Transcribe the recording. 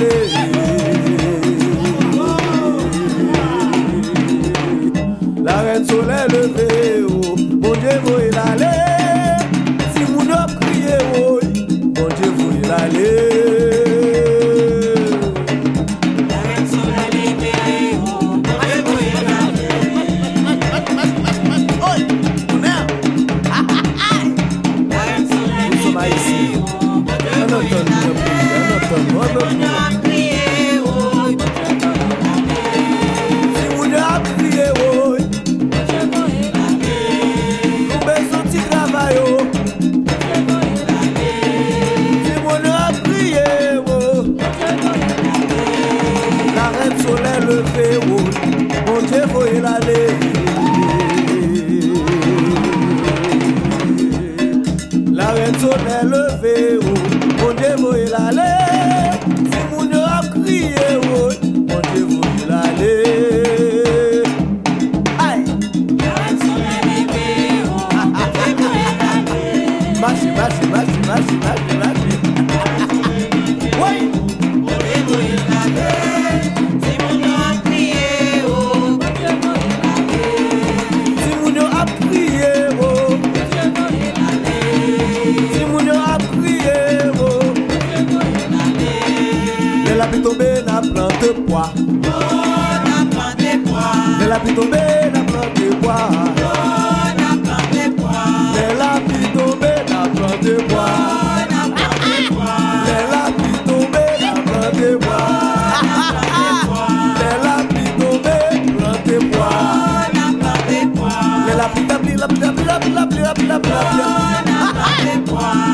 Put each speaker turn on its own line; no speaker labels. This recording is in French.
lever. La reine soleil levé, oh, mon Dieu, vous y aller. Si vous ne criez, oh, mon Dieu, vous y aller.
La reine soleil levé, oh, mon Dieu, vous y aller.
Oi, bonheur. La
reine soleil levé, oh, mon Dieu, vous y aller.
Mon Dieu, faut y aller. La reine soleil levée, oh, mon Dieu, faut y aller. Si mon Dieu a crié, oh, mon Dieu, faut y aller. Aïe.
La reine soleil levée, oh, mon Dieu, faut y aller.
Marche. Oui.
Mon Dieu, faut y aller.
La pluie tombée, n'a planté poids.
Oh, n'a planté poids.
La pluie tombée, n'a planté poids.
Oh, n'a planté poids.
La pluie tombée, n'a planté poids.
Oh, n'a planté poids.
La pluie tombée, n'a planté poids. La pluie tombée, planté poids.
Oh, n'a planté poids.
La pluie,
Oh, n'a planté poids.